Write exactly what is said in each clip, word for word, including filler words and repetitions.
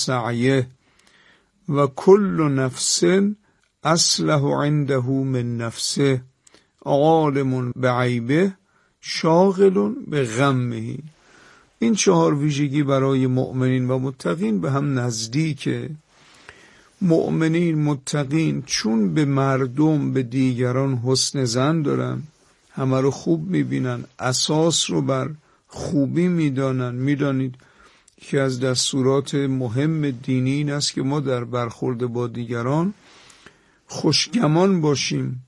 سعیه و کل نفس اصلح عنده من نفسه عالم بعیبه شاغل به غمه. این چهار ویژگی برای مؤمنین و متقین به هم نزدیکه. مؤمنین متقین چون به مردم به دیگران حسن ظن دارن، همه رو خوب میبینن، اساس رو بر خوبی میدانن. میدانید که از دستورات مهم دینی این است که ما در برخورد با دیگران خوشگمان باشیم،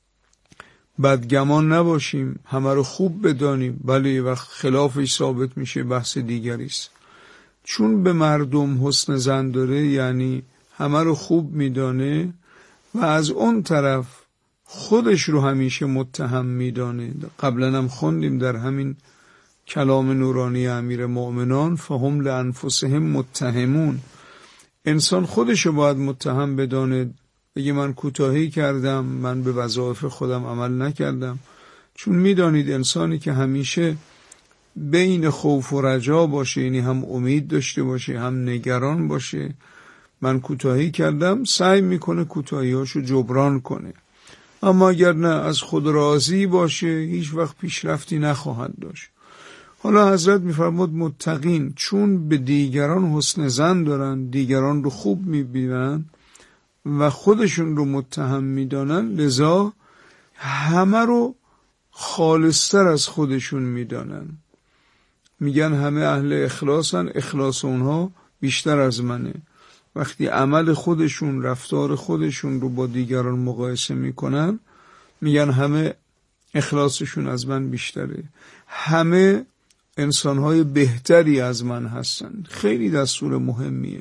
بدگمان نباشیم، همه رو خوب بدانیم. بله وقت خلافش ثابت میشه بحث دیگری است. چون به مردم حسن ظن داره یعنی همه رو خوب میدانه و از اون طرف خودش رو همیشه متهم میدانه. قبلا هم خوندیم در همین کلام نورانی امیر مؤمنان فهم لانفسهم متهمون. انسان خودش رو باید متهم بدانه، بگه من کوتاهی کردم، من به وظایف خودم عمل نکردم. چون میدانید انسانی که همیشه بین خوف و رجا باشه، یعنی هم امید داشته باشه هم نگران باشه، من کوتاهی کردم، سعی میکنه کوتاهیاشو جبران کنه. اما اگر نه از خود راضی باشه هیچ وقت پیشرفتی نخواهد داشت. حالا حضرت میفرمود متقین چون به دیگران حسن ظن دارن، دیگران رو خوب میبینن و خودشون رو متهم میدانن، لذا همه رو خالصتر از خودشون میدانن. میگن همه اهل اخلاصن، اخلاص اونها بیشتر از منه. وقتی عمل خودشون، رفتار خودشون رو با دیگران مقایسه میکنن میگن همه اخلاصشون از من بیشتره، همه انسانهای بهتری از من هستن. خیلی دستور مهمیه.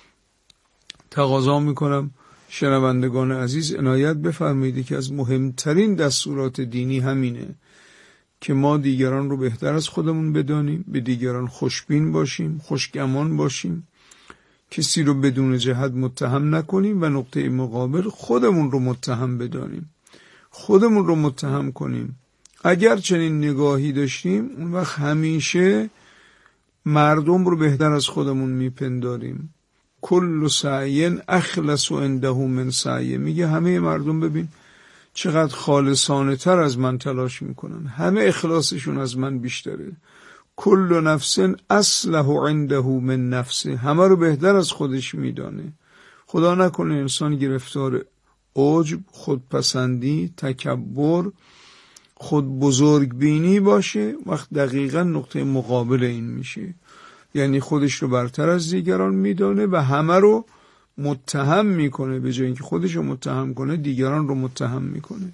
تقاضا میکنم شنوندگان عزیز عنایت بفرمایید که از مهمترین دستورات دینی همینه که ما دیگران رو بهتر از خودمون بدانیم، به دیگران خوشبین باشیم، خوشگمان باشیم، کسی رو بدون جهت متهم نکنیم و نقطه مقابل خودمون رو متهم بدانیم، خودمون رو متهم کنیم. اگر چنین نگاهی داشتیم اون وقت همیشه مردم رو بهتر از خودمون میپنداریم. کل سعی اخلص عنده من سعی، میگه همه مردم ببین چقدر خالصانه تر از من تلاش میکنن، همه اخلاصشون از من بیشتره. کل نفس اصلح عنده من نفسه، همه رو بهتر از خودش میدانه. خدا نکنه انسان گرفتار عجب، خودپسندی، تکبر، خود بزرگ بینی باشه، وقت دقیقا نقطه مقابل این میشه. یعنی خودش رو برتر از دیگران میدانه و همه رو متهم میکنه، به جای اینکه خودش رو متهم کنه دیگران رو متهم میکنه.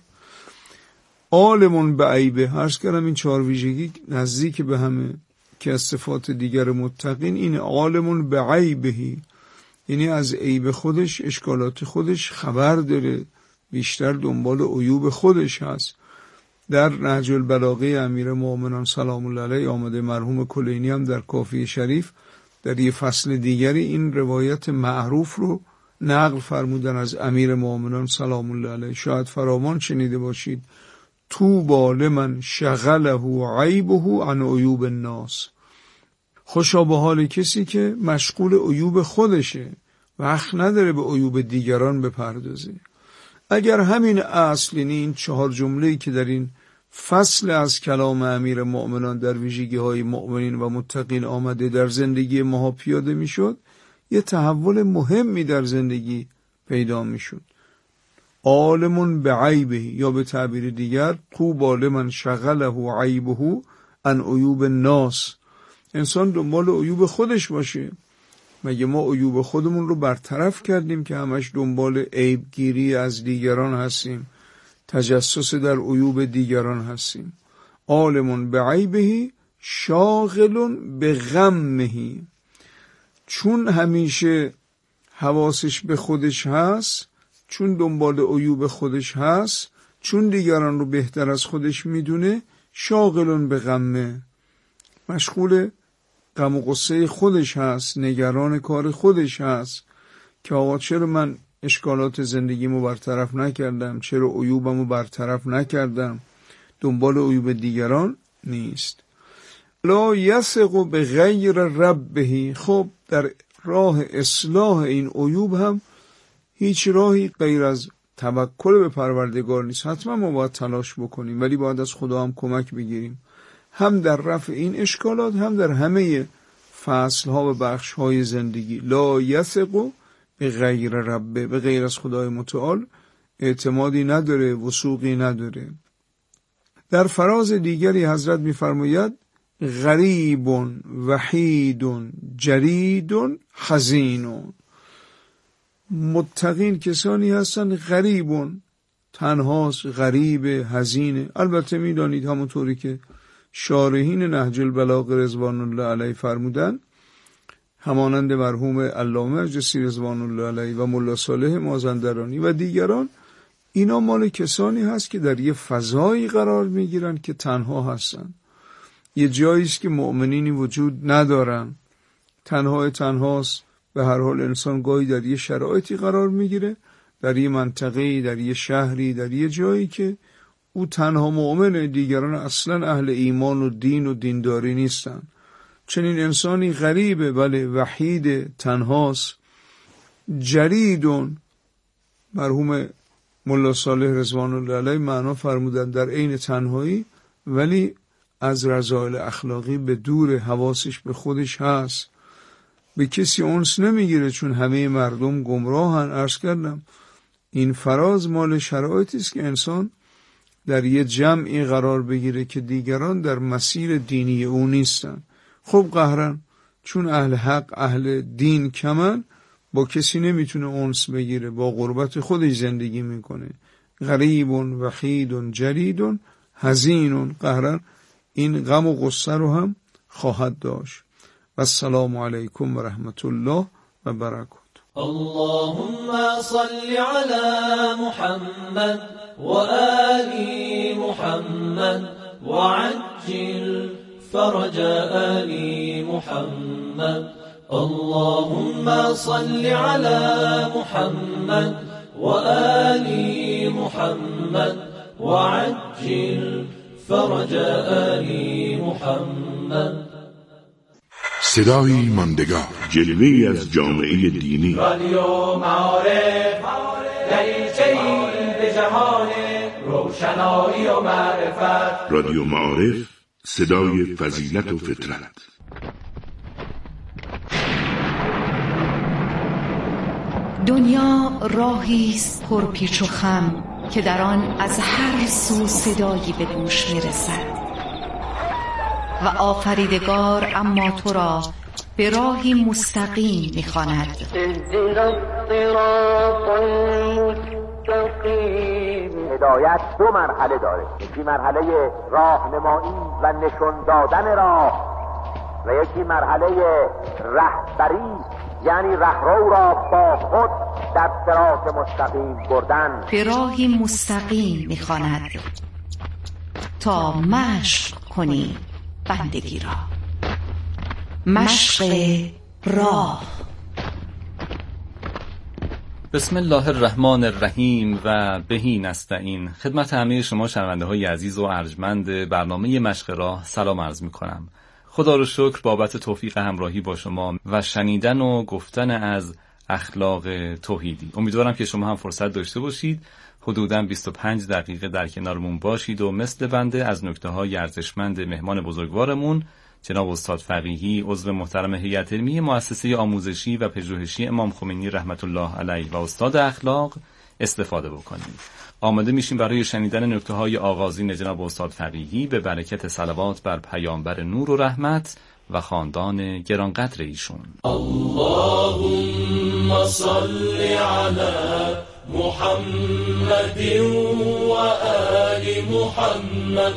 عالمون به عیبه، عرض کردم این چهار ویژگی نزدیک به همه که از صفات دیگر متقین این عالمون به عیبهی، یعنی از عیب خودش، اشکالات خودش خبر داره، بیشتر دنبال عیوب خودش هست. در نهج البلاغه امیر مؤمنان سلام الله علیه آمده، مرحوم کلینی هم در کافی شریف در یه فصل دیگری این روایت معروف رو نقل فرمودن از امیر مؤمنان سلام الله علیه. شاید فراوان شنیده باشید: طوبی لمن شغله عیبه عن عیوب الناس. خوشا به حال کسی که مشغول عیوب خودشه، وقت نداره به عیوب دیگران بپردازه. اگر همین اصل، یعنی این چهار جمله‌ای که در این فصل از کلام امیر مؤمنان در ویژگی های مؤمنین و متقین آمده در زندگی ما پیاده میشد، یه تحول مهمی در زندگی پیدا میشد. عالمون به عیبه، یا به تعبیر دیگر طوبی لمن شغله عیبه عن عیوب الناس. انسان دنبال عیوب خودش باشه. مگه ما عیوب خودمون رو برطرف کردیم که همش دنبال عیبگیری از دیگران هستیم، تجسس در عیوب دیگران هستیم؟ عالمون به عیبه شاغل به غمه، چون همیشه حواسش به خودش هست، چون دنبال عیوب خودش هست، چون دیگران رو بهتر از خودش میدونه، شاغل به غمه، مشغول غم و غصه خودش هست، نگران کار خودش هست که آقا چرا من اشکالات زندگیمو برطرف نکردم، چرا عیوبمو برطرف نکردم، دنبال عیوب دیگران نیست. لا یثق به غیر ربه. خب در راه اصلاح این عیوب هم هیچ راهی غیر از توکل به پروردگار نیست. حتما ما باید تلاش بکنیم، ولی باید از خدا هم کمک بگیریم، هم در رفع این اشکالات، هم در همه فصلها و بخشهای زندگی. لا یثق به غیر ربه، به غیر از خدای متعال اعتمادی نداره، وثوقی نداره. در فراز دیگری حضرت می‌فرماید غریب وحید جرید حزین. متقین کسانی هستند غریبون، تنهاست، غریب، حزینه. البته میدانید همونطوری که شارحین نهج البلاغه رضوان الله علیه فرمودن، همانند مرحوم علامه مجلسی رضوان الله علیه و ملا صالح مازندرانی و دیگران، اینا مال کسانی هست که در یه فضایی قرار میگیرن که تنها هستن. یه جایی است که مؤمنینی وجود ندارن، تنها تنهاست. به هر حال انسان گاهی در یه شرایطی قرار میگیره، در یه منطقه‌ای، در یه شهری، در یه جایی که او تنها مؤمنه، دیگران اصلا اهل ایمان و دین و دینداری نیستن. چنین انسانی غریبه، بله، وحید، تنهاست. جریدون، مرحوم ملا صالح رضوان الله علیه معنا فرمودن در عین تنهایی ولی از رذائل اخلاقی به دور، حواسش به خودش هست، به کسی انس نمیگیره چون همه مردم گمراهن. عرض کردم این فراز مال شرایطی است که انسان در یه جمعی قرار بگیره که دیگران در مسیر دینی او نیستن. خب قهرن چون اهل حق، اهل دین کمن، با کسی نمیتونه انس بگیره، با غربت خودش زندگی میکنه. غریب وحید جرید حزین، قهرن این غم و غصه رو هم خواهد داشت. و السلام علیکم و رحمت الله و برکاته. اللهم صل على محمد و آل محمد وعجل فرج آل محمد. اللهم صل على محمد و آل محمد وعجل فرج آل محمد. صدای ماندگار، جلوه‌ای از جامعه دینی. رادیو معارف، دریچه‌ای به جهان روشنایی و معرفت. رادیو معارف، صدای فضیلت و فطرت. دنیا راهی است پرپیچ و خم که در آن از هر سو صدایی به گوش میرسد و آفریدگار اما تو را به راهی مستقیم می‌خواند. هدایت دو مرحله داره، یکی مرحله راهنمایی و نشون دادن راه و یکی مرحله رهبری، یعنی رهرو را با خود در صراط مستقیم بردن. به راهی مستقیم می‌خواند تا مشق کنی بندگی را. مشق راه. بسم الله الرحمن الرحیم و بهی نستعین. خدمت همه شما شنونده های عزیز و ارجمند برنامه مشق راه سلام عرض می کنم. خدا رو شکر بابت توفیق همراهی با شما و شنیدن و گفتن از اخلاق توحیدی. امیدوارم که شما هم فرصت داشته باشید حدوداً بیست و پنج دقیقه در کنارمون باشید و مثل بنده از نکته‌های ارزشمند مهمان بزرگوارمون جناب استاد فقیهی، عضو محترم هیئت علمی مؤسسه آموزشی و پژوهشی امام خمینی رحمت الله علیه و استاد اخلاق استفاده بکنیم. آماده میشیم برای شنیدن نکته‌های آغازین جناب استاد فقیهی به برکت صلوات بر پیامبر نور و رحمت و خاندان گرانقدر ایشون. اللهم صل علی محمد و آل محمد.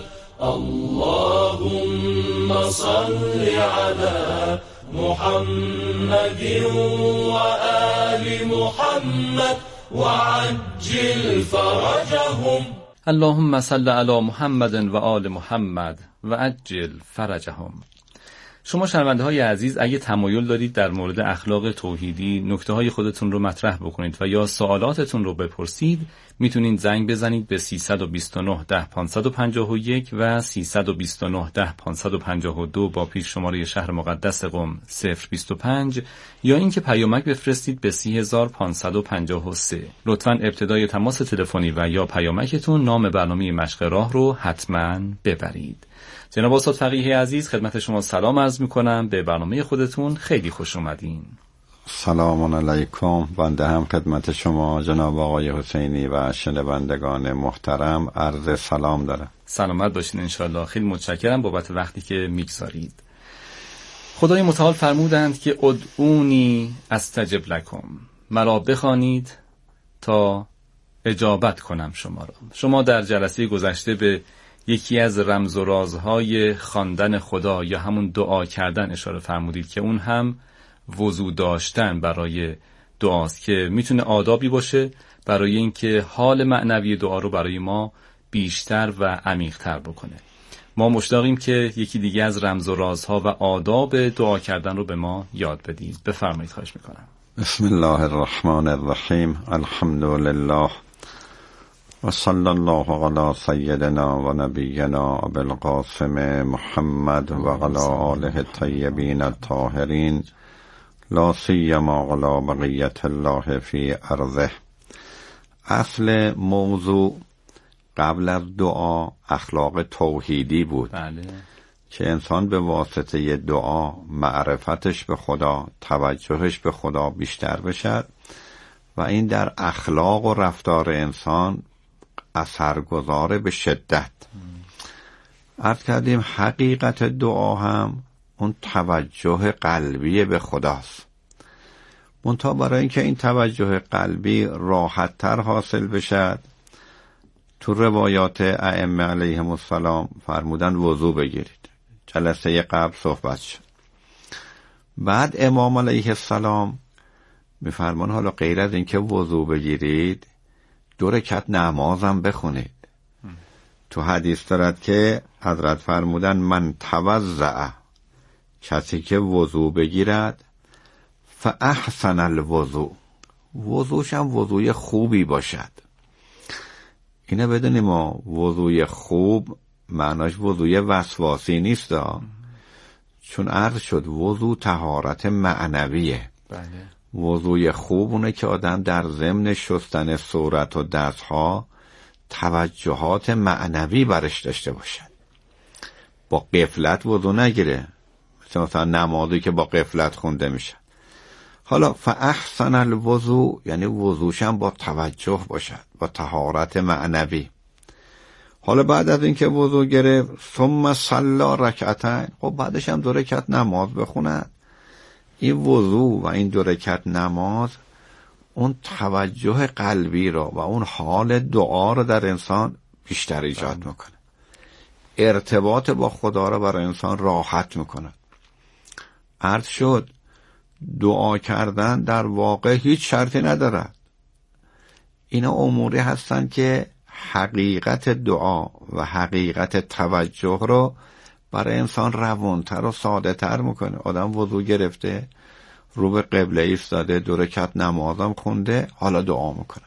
اللهم صل علی محمد و آل محمد وعجل فرجهم. اللهم صل علی محمد و آل محمد و عجل فرجهم. شما شنونده های عزیز اگه تمایل دارید در مورد اخلاق توحیدی نکته های خودتون رو مطرح بکنید و یا سوالاتتون رو بپرسید، میتونید زنگ بزنید به سیصد و بیست و نه ده پانصد و پنجاه و یک و سیصد و بیست و نه ده پانصد و پنجاه و دو با پیش شماره شهر مقدس قم صفر بیست و پنج یا اینکه پیامک بفرستید به سی هزار پانصد و پنجاه و سه. لطفاً ابتدای تماس تلفنی و یا پیامکتون نام برنامه مشق راه رو حتماً ببرید. جناب استاد فقیه عزیز، خدمت شما سلام عرض میکنم. به برنامه خودتون خیلی خوش اومدین. سلام علیکم. بنده هم خدمت شما جناب آقای حسینی و شنوندگان محترم عرض سلام دارم. سلامت باشین انشالله. خیلی متشکرم بابت وقتی که میگذارید. خدای متعال فرمودند که ادعونی استجب لکم، مرا بخوانید تا اجابت کنم شما را. شما در جلسه گذشته به یکی از رمز و رازهای خواندن خدا یا همون دعا کردن اشاره فرمودید که اون هم وضو داشتن برای دعاست که میتونه آدابی باشه برای اینکه حال معنوی دعا رو برای ما بیشتر و عمیق‌تر بکنه. ما مشتاقیم که یکی دیگه از رمز و رازها و آداب دعا کردن رو به ما یاد بدید. بفرمایید، خواهش میکنم. بسم الله الرحمن الرحیم. الحمد لله و صلی الله علی سیدنا و نبینا ابوالقاسم محمد و علی آله الطیبین الطاهرین لا سیما علی بقیت الله فی ارضه. اصل موضوع قبل از دعا اخلاق توحیدی بود. بله. که انسان به واسطه دعا معرفتش به خدا، توجهش به خدا بیشتر بشد و این در اخلاق و رفتار انسان اثرگذاره به شدت. عرض کردیم حقیقت دعا هم اون توجه قلبی به خداست. منتها برای اینکه این توجه قلبی راحت تر حاصل بشد، تو روایات ائمه علیهم السلام فرمودن وضو بگیرید. جلسه قبل صحبت شد. بعد امام علیه السلام میفرمان حالا غیر از اینکه وضو بگیرید دو رکعت نمازم بخونید. تو حدیث دارد که حضرت فرمودن من توضع، کسی که وضو بگیرد، فاحسن الوضو، وضوش هم وضوی خوبی باشد. اینه بدونیم ما وضوی خوب معناش وضوی وسواسی نیست ها. چون عرض شد وضو طهارت معنویه. بله. وضوی خوب اونه که آدم در ضمن شستن صورت و دستها توجهات معنوی برش داشته باشد. با غفلت وضو نگیره، مثل مثلا نمازی که با غفلت خونده میشه. حالا فاحسن الوضو یعنی وضوشم با توجه باشد، با طهارت معنوی. حالا بعد از اینکه وضو گرفت ثم صلی رکعتین، خب بعدش هم دو رکعت نماز بخوند. این وضو و این دو رکعت نماز اون توجه قلبی را و اون حال دعا را در انسان بیشتر ایجاد میکنه. ارتباط با خدا را برای انسان راحت میکنه. عرض شد دعا کردن در واقع هیچ شرطی ندارد. اینا اموری هستن که حقیقت دعا و حقیقت توجه رو برای انسان روانتر و ساده تر میکنه. آدم وضو گرفته، رو به قبله ایستاده، دو رکعت نمازم خونده، حالا دعا میکنه.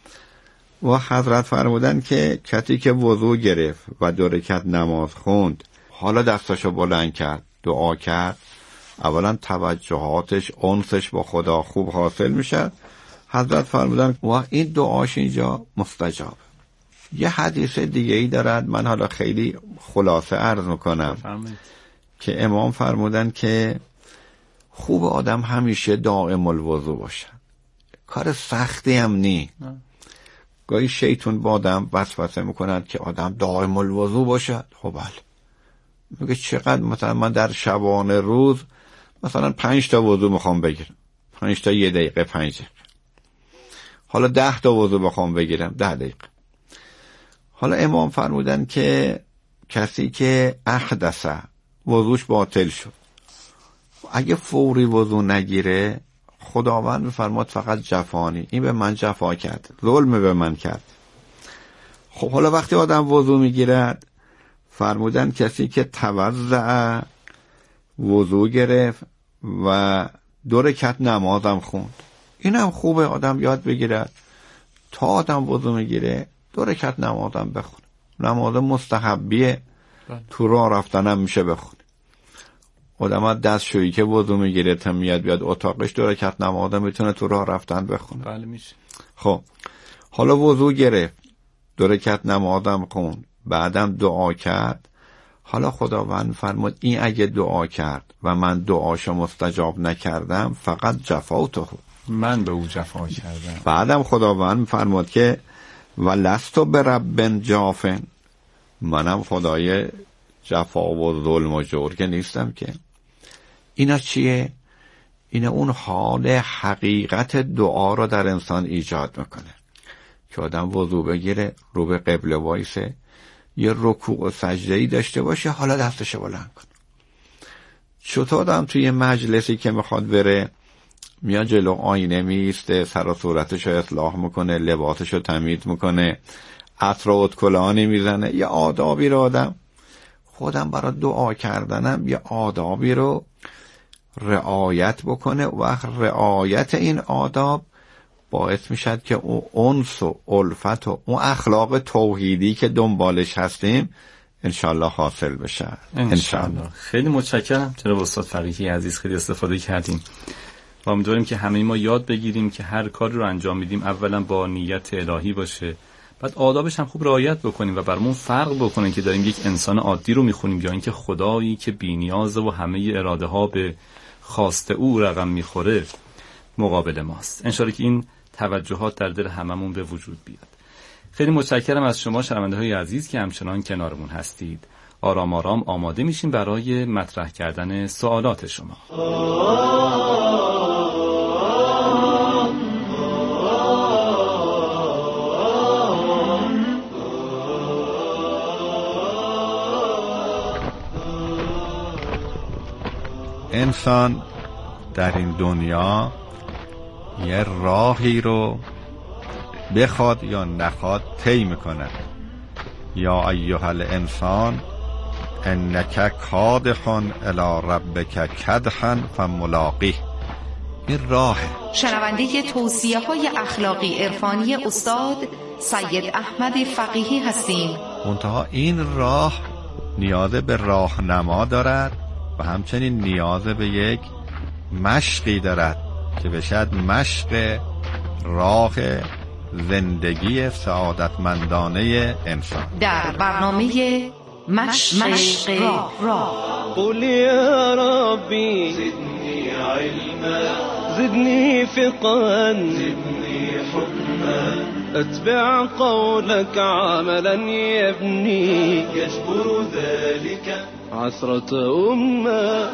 و حضرت فرمودن که کسی که وضو گرفت و دو رکعت نماز خوند، حالا دستاشو بلند کرد، دعا کرد، اولا توجهاتش، انسش با خدا خوب حاصل میشه. حضرت فرمودن و این دعاش اینجا مستجاب. یه حدیث دیگه ای دارد، من حالا خیلی خلاصه عرض میکنم فرمید. که امام فرمودن که خوب آدم همیشه دائم الوضو باشه. کار سختی هم نی. گاهی شیطان با آدم وسوسه میکند که آدم دائم الوضو باشه. خب بله، میگه چقدر مثلا من در شبانه روز مثلا پنج تا وضو میخوام بگیرم، پنج تا یه دقیقه، پنج دقیقه. حالا ده تا وضو بخوام بگیرم، ده دقیقه. حالا امام فرمودن که کسی که احدث، وضوش باطل شد، اگه فوری وضو نگیره، خداوند فرمود فقط جفانی، این به من جفا کرد، ظلم به من کرد. خب حالا وقتی آدم وضو میگیرد، فرمودن کسی که توضع وضو گرفت و دو رکعت نمازم خوند. اینم خوبه آدم یاد بگیره تا آدم وضو میگیره دو رکعت نمازم بخونه. نماز مستحبیه، تو راه رفتنم میشه بخونه. آدم دستشویی که وضو میگیره تا میاد بیاد اتاقش دو رکعت نمازم میتونه تو راه رفتن بخونه. بله میشه. خب حالا وضو گرفت، دو رکعت نمازم خوند، بعدم دعا کرد. حالا خداوند فرمود این اگه دعا کرد و من دعاشو مستجاب نکردم فقط جفاته، من به او جفا کردم. بعدم خداوند فرمود که ولستو برب جافن، منم خدای جفا و ظلم و جور که نیستم که. اینا چیه؟ اینا اون حال حقیقت دعا رو در انسان ایجاد میکنه که آدم وضو بگیره، رو به قبله وایسه، یه رکوع و سجده‌ای داشته باشه، حالا دستش بلند کنه. چطور آدم توی مجلسی که میخواد بره میاد جلو آینه میسته، سر و صورتشو اصلاح میکنه، لباسشو تمیز میکنه، عطر و ادکلانی میزنه، یه آدابی رو آدم خودم برای دعا کردنم یه آدابی رو رعایت بکنه و رعایت این آداب باعث میشد که اون انس و الفت و اون اخلاق توحیدی که دنبالش هستیم انشالله حاصل بشه. انشالله. خیلی متشکرم جناب استاد فقیهی عزیز، خیلی استفاده کردیم و امیدواریم که همه ما یاد بگیریم که هر کاری رو انجام میدیم اولا با نیت الهی باشه، بعد آدابش هم خوب رعایت بکنیم و برامون فرق بکنه که داریم یک انسان عادی رو میخونیم یا اینکه خدایی که بی‌نیازه و همه اراده ها به خواست او رقم میخوره مقابل ماست. انشالله که این توجهات در دل هممون به وجود بیاد. خیلی متشکرم از شما شنونده های عزیز که همچنان کنارمون هستید. آرام آرام آماده میشیم برای مطرح کردن سوالات شما. انسان در این دنیا یه راهی رو بخواد یا نخواد طی میکنه. یا ایها الانسان انک کادح الی ربک کدحا فملاقیه. این راهه. شنونده توصیه های اخلاقی عرفانی استاد سید احمد فقیهی هستیم. منتها این راه نیاز به راهنما دارد و همچنین نیاز به یک مشقی دارد که بشد مشق راه زندگی سعادتمندانه انسان. در برنامه مشق, مشق راه, راه. قل یا ربی زدنی علما زدنی فقها زدنی حکما اتبع قولك عملا يبني يجبر ذلك عسرة أمة.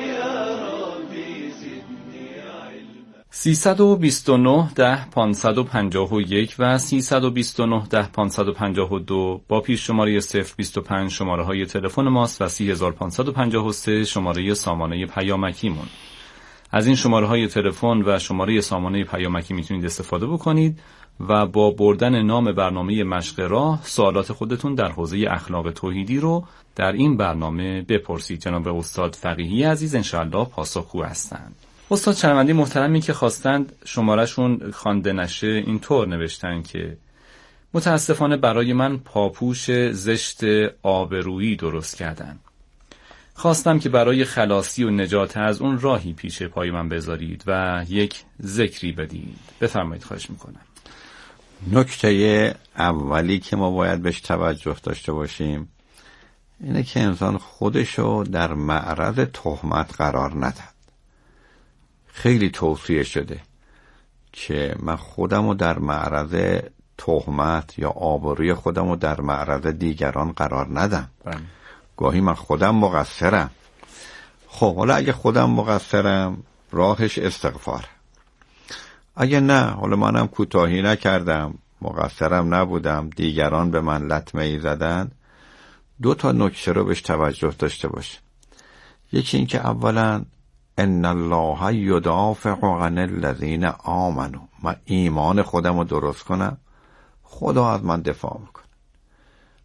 سیصد و بیست و نه ده پانصد و پنجاه و یک و سیصد و بیست و نه ده پانصد و پنجاه و دو با پیش شماره صفر بیست و پنج شماره های تلفن ماست و سی هزار و پانصد و پنجاه و سه شماره سامانه پیامکیمون. از این شماره های تلفن و شماره سامانه پیامکی میتونید استفاده بکنید و با بردن نام برنامه مشق راه سوالات خودتون در حوزه اخلاق توحیدی رو در این برنامه بپرسید. جناب استاد فقیهی عزیز انشاءالله پاسخگو هستند. استاد شنونده محترمی که خواستند شمارهشون خوانده نشه اینطور نوشتن که متاسفانه برای من پاپوش زشت آبرویی درست کردن. خواستم که برای خلاصی و نجات از اون راهی پیش پای من بذارید و یک ذکری بدید. بفرمایید خواهش میکنم. نکته اولی که ما باید بهش توجه داشته باشیم اینه که انسان خودشو در معرض تهمت قرار ندهد. خیلی توصیه شده که من خودمو در معرض تهمت یا آبروی خودمو در معرض دیگران قرار ندم. بله. گاهی من خودم مقصرم. خب حالا اگه خودم مقصرم راهش استغفار. اگه نه حالا منم کوتاهی نکردم، مقصرم نبودم، دیگران به من لطمه ای زدن، دو تا نکته رو بهش توجه داشته باش. یکی این که اولا ان الله یدافع عن الذین آمنوا، من ایمان خودم رو درست کنم، خدا از من دفاع میکنه.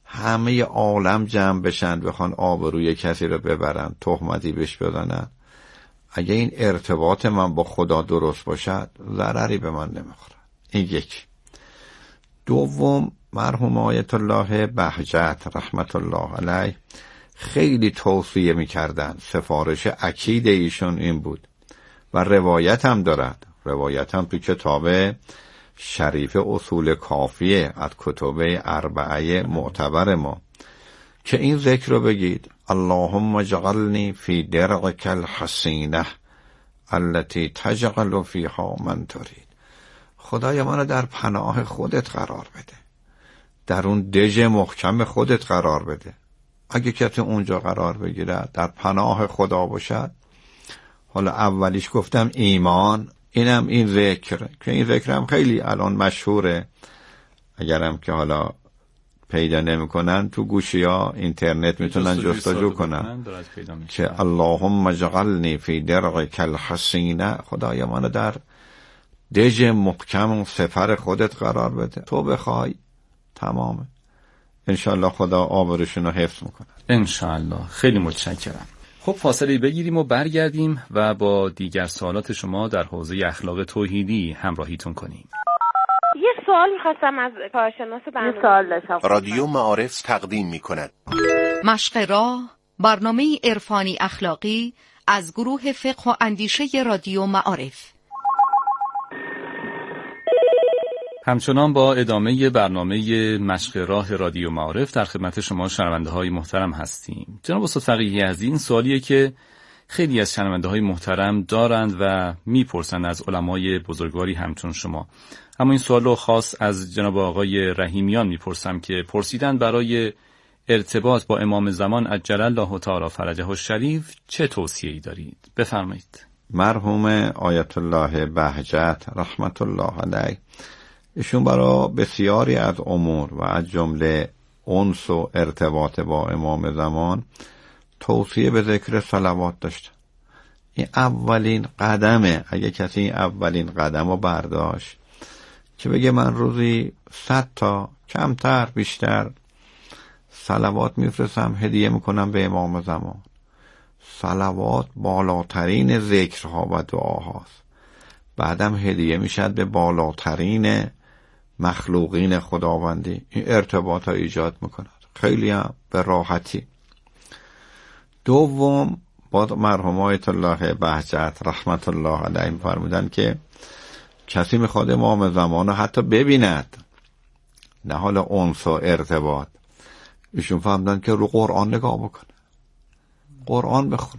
همه عالم جمع بشن بخوان آبروی کسی رو ببرن، تهمتی بهش بزنن، اگه این ارتباط من با خدا درست باشد ضرری به من نمیخوره. این یک. دوم، مرحوم آیت الله بهجت رحمت الله علیه خیلی توصیه میکردن، سفارش اکید ایشون این بود و روایت هم دارد، روایت هم تو کتاب شریف اصول کافیه از کتب اربعه معتبر ما، که این ذکر رو بگید: اللهم اجعلنی فی درعک الحصینه التي تجعل فیها من ترید. خدای منو در پناه خودت قرار بده، در اون دژ محکم خودت قرار بده. اگه کسی اونجا قرار بگیره در پناه خدا باشد. حالا اولیش گفتم ایمان، اینم این ذکر که این ذکرم خیلی الان مشهوره، اگرم که حالا پیدا نمیکنن تو گوشی ها اینترنت میتونن جستجو کنن که اللهم اجعلنی فی درعک الحصینه، خدای منو در دژ محکم و سپر خودت قرار بده، تو بخوای تمامه. انشالله خدا آبروشون رو حفظ میکنه. انشالله. خیلی متشکرم. خب فاصله بگیریم و برگردیم و با دیگر سوالات شما در حوزه اخلاق توحیدی همراهیتون کنیم. یه سوال میخواستم از کارشناس برنامه. یه سوال داشتم. رادیو معارف تقدیم میکند مشق راه، برنامه عرفانی اخلاقی از گروه فقه و اندیشه رادیو معارف. همچنان با ادامه برنامه مشق راه رادیو معارف در خدمت شما شنونده های محترم هستیم. جناب استاد فقیهی عزیز، این سوالیه که خیلی از شنونده های محترم دارند و میپرسند از علمای بزرگواری همچون شما. اما این سوال رو خاص از جناب آقای رحیمیان میپرسم که پرسیدن برای ارتباط با امام زمان عجل الله تعالی فرجه الشریف چه توصیه‌ای دارید؟ بفرمایید. مرحوم آیت الله بهجت رحمت الله علیه ایشون برای بسیاری از امور و از جمله انس و ارتباط با امام زمان توصیه به ذکر صلوات داشت. این اولین قدمه. اگه کسی این اولین قدم رو برداشت که بگه من روزی صد تا کمتر بیشتر صلوات میفرستم هدیه میکنم به امام زمان. صلوات بالاترین ذکرها و دعاهاست، بعدم هدیه میشد به بالاترین مخلوقین خداوندی. این ارتباط ها ایجاد میکند خیلی هم به راحتی. دوم، با مرحوم آیت الله بهجت رحمت الله علیه فرمودن که کسی میخواد امام زمان رو حتی ببیند، نه حالا انس و ارتباط، ایشون فهمدن که رو قرآن نگاه بکنه، قرآن بخونه.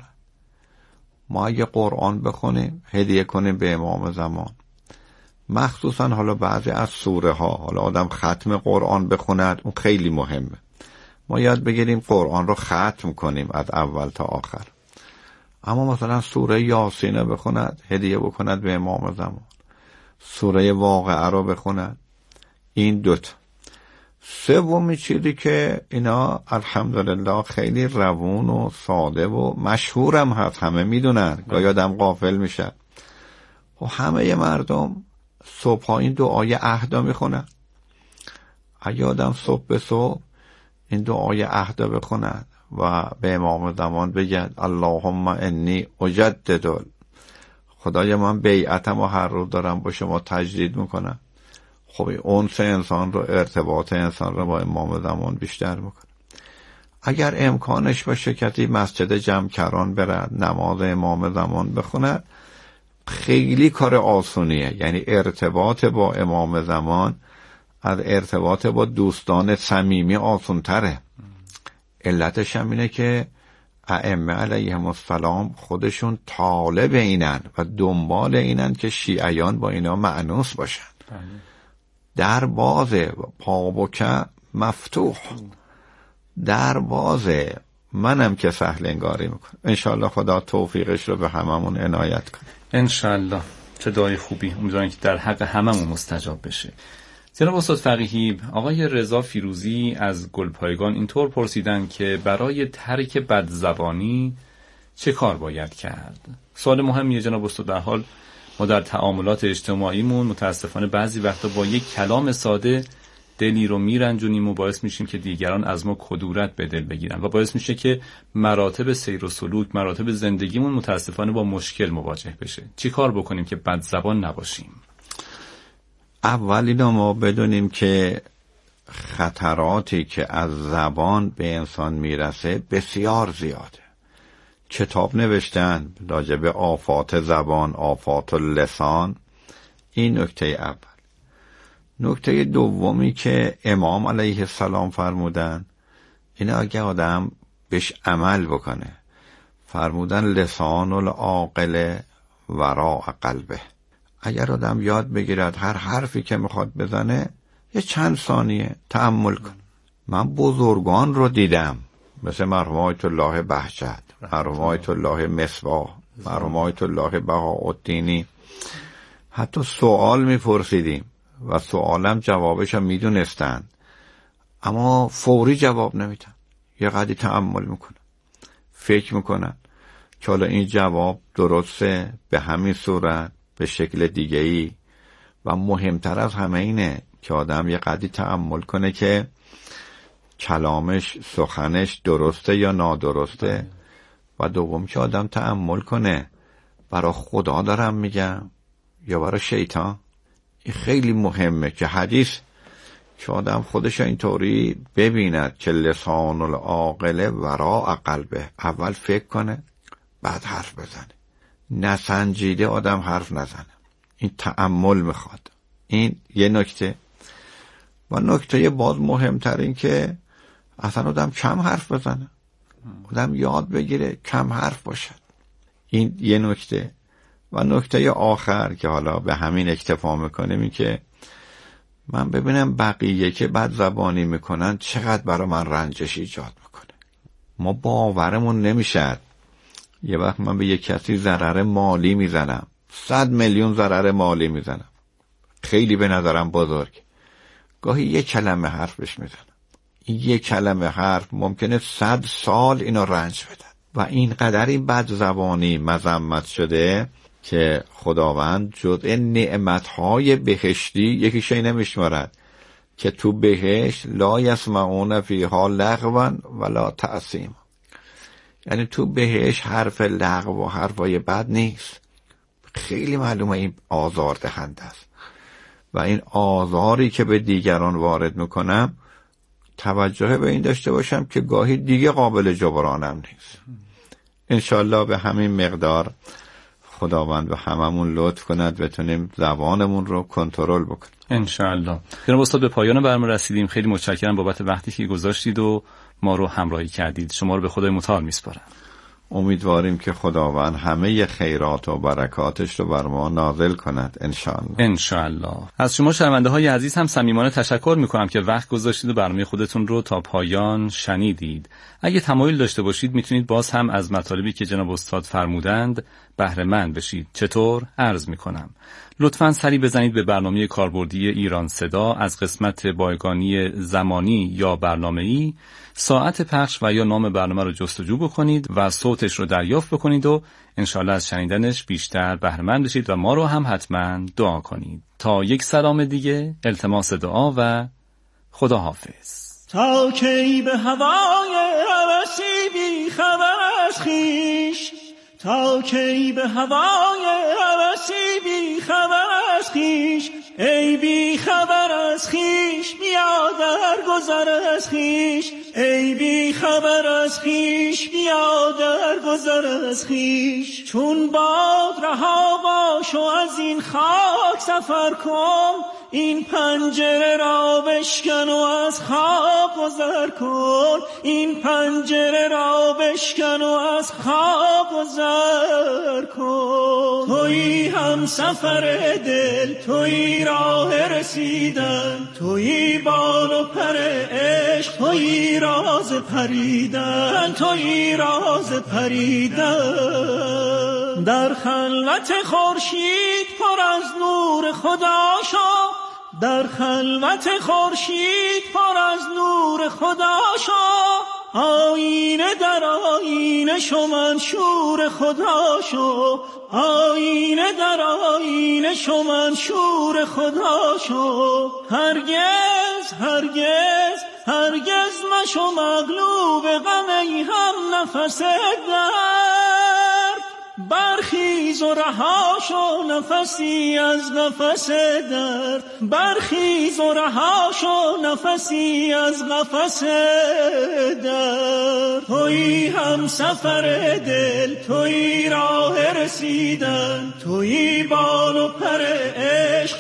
ما اگه قرآن بخونیم هدیه کنیم به امام زمان، مخصوصا حالا بعضی از سوره ها، حالا آدم ختم قرآن بخوند اون خیلی مهمه. ما یاد بگیریم قرآن رو ختم کنیم از اول تا آخر. اما مثلا سوره یاسین رو بخوند هدیه بکند به امام زمان، سوره واقعه رو بخوند. این دوتا. سومی چیزی که اینا الحمدلله خیلی روون و ساده و مشهورم هست، همه میدونن، گاهی آدم غافل میشه. و همه مردم صبح ها این دعای عهدا میخونن. اگه آدم صبح به صبح این دعای عهدا بخوند و به امام زمان بگه اللهم انی اجدد، خدای من بیعتم و هر روز دارم با شما تجدید میکنم. خب این انس انسان رو، ارتباط انسان رو با امام زمان بیشتر میکنه. اگر امکانش باشه کسی مسجد جمکران برد نماز امام زمان بخونه، خیلی کار آسونیه. یعنی ارتباط با امام زمان از ارتباط با دوستان صمیمی آسونتره. علتش هم اینه که ائمه علیهم السلام خودشون طالب اینن و دنبال اینن که شیعیان با اینا مأنوس باشن. در بازه، پابوکه مفتوح، در بازه. منم که سهل انگاری میکنم. انشالله خدا توفیقش رو به هممون عنایت کنه. انشالله. چه دعای خوبی. امیدوارم که در حق هممون مستجاب بشه. جناب استاد فقیهی، آقای رضا فیروزی از گلپایگان اینطور پرسیدن که برای ترک بدزبانی چه کار باید کرد؟ سوال مهمیه جناب استاد. در حال ما در تعاملات اجتماعیمون متاسفانه بعضی وقتا با یک کلام ساده دلی رو میرنجونیم و باعث میشیم که دیگران از ما کدورت به دل بگیرن و باعث میشه که مراتب سیر و سلوک، مراتب زندگیمون متاسفانه با مشکل مواجه بشه. چی کار بکنیم که بد زبان نباشیم؟ اول اینا ما بدونیم که خطراتی که از زبان به انسان میرسه بسیار زیاده. کتاب نوشتن راجع به آفات زبان، آفات لسان. این نکته اول. نکته دومی که امام علیه السلام فرمودن، این اگه آدم بهش عمل بکنه، فرمودن لسان العاقل وراء قلبه. اگر آدم یاد بگیرد هر حرفی که میخواد بزنه یه چند ثانیه تأمل کن. من بزرگان رو دیدم، مثل مرحوم آیت الله بهجت، مرحوم آیت الله مصباح، مرحوم آیت الله بهاءالدینی. حتی سوال میپرسیدیم و سوالم جوابش هم میدونستن، اما فوری جواب نمیدن. یه قدری تأمل میکنن، فکر میکنن که حالا این جواب درسته به همین صورت، به شکل دیگه‌ای. و مهمتر از همه اینه که آدم یه قدری تأمل کنه که کلامش، سخنش درسته یا نادرسته. و دوم که آدم تأمل کنه برای خدا دارم میگم یا برای شیطان. این خیلی مهمه که حدیث که آدم خودش اینطوری ببیند که لسان العاقل وراء قلبه. اول فکر کنه بعد حرف بزنه. نسنجیده آدم حرف نزنه. این تأمل میخواد. این یه نکته. و نکته باز مهمتر این که اصلا آدم کم حرف بزنه. آدم یاد بگیره کم حرف باشد. این یه نکته. و نکته آخر که حالا به همین اکتفا میکنیم این که من ببینم بقیه که بد زبانی میکنن چقدر برای من رنجش ایجاد میکنه. ما باورمون نمیشد یه وقت من به یک کسی ضرر مالی میزنم، صد میلیون ضرر مالی میزنم، خیلی به نظرم بزرگ، گاهی یک کلمه حرفش میزنم. این یک کلمه حرف ممکنه صد سال اینو رنج بدن. و این قدر این بد زبانی مذمت شده که خداوند جزء نعمتهای بهشتی یکی شی نمیشمارد که تو بهشت لا یسمعون فیها لغوا ولا تأثیما. یعنی تو بهشت حرف لغو و حرفای بد نیست. خیلی معلومه این آزار دهنده است. و این آزاری که به دیگران وارد میکنم توجه به این داشته باشم که گاهی دیگه قابل جبرانم نیست. انشالله به همین مقدار خداوند به هممون لطف کند بتونیم زبانمون رو کنترل بکنیم انشالله. جناب استاد به پایان برنامه رسیدیم. خیلی متشکرم بابت وقتی که گذاشتید و ما رو همراهی کردید. شما رو به خدای متعال میسپارم. امیدواریم که خداوند همه خیرات و برکاتش رو بر ما نازل کند انشالله. انشالله. از شما شنونده های عزیز هم صمیمانه تشکر میکنم که وقت گذاشتید و برنامه خودتون رو تا پایان شنیدید. اگه تمایل داشته باشید میتونید باز هم از مطالبی که جناب استاد فرمودند بهره مند بشید. چطور؟ عرض میکنم. لطفاً سری بزنید به برنامه کاربردی ایران صدا از قسمت بایگانی زمانی یا برنامه‌ای، ساعت پخش و یا نام برنامه رو جستجو بکنید و صوتش رو دریافت بکنید و انشالله از شنیدنش بیشتر بهره مند بشید و ما رو هم حتما دعا کنید. تا یک سلام دیگه، التماس دعا و خدا حافظ. تا کی به هوای هوسی بی خبر از خویش، تا کی به هوای هوسی بی خبر از خویش، ای بی خبر از خویش بیا در گذر از خویش، ای بی خبر از خویش بیا در گذر از خویش. چون باد رها باش و از این خاک سفر کن، این پنجره را بشکن و از خواب گذر کن، این پنجره را بشکن و از خواب گذر کن. تویی هم سفر دل، تویی راه رسیدن، تویی بال و پر عشق، تویی راز پریدن، تویی راز پریدن. در خلوت خورشید پر از نور خدا شو، در خلوت خورشید پر از نور خدا شو، آینه در آینه شو منشور خدا شو، آینه در آینه شو منشور خدا شو. هرگز هرگز هرگز مشو مغلوب غم ای هم نفس درد. برخیز و رها شو نفسی از نفس درد، برخیز و رها شو نفسی از نفس درد. تویی هم سفر دل، تویی راه رسیدن، تویی بال و پر عشق،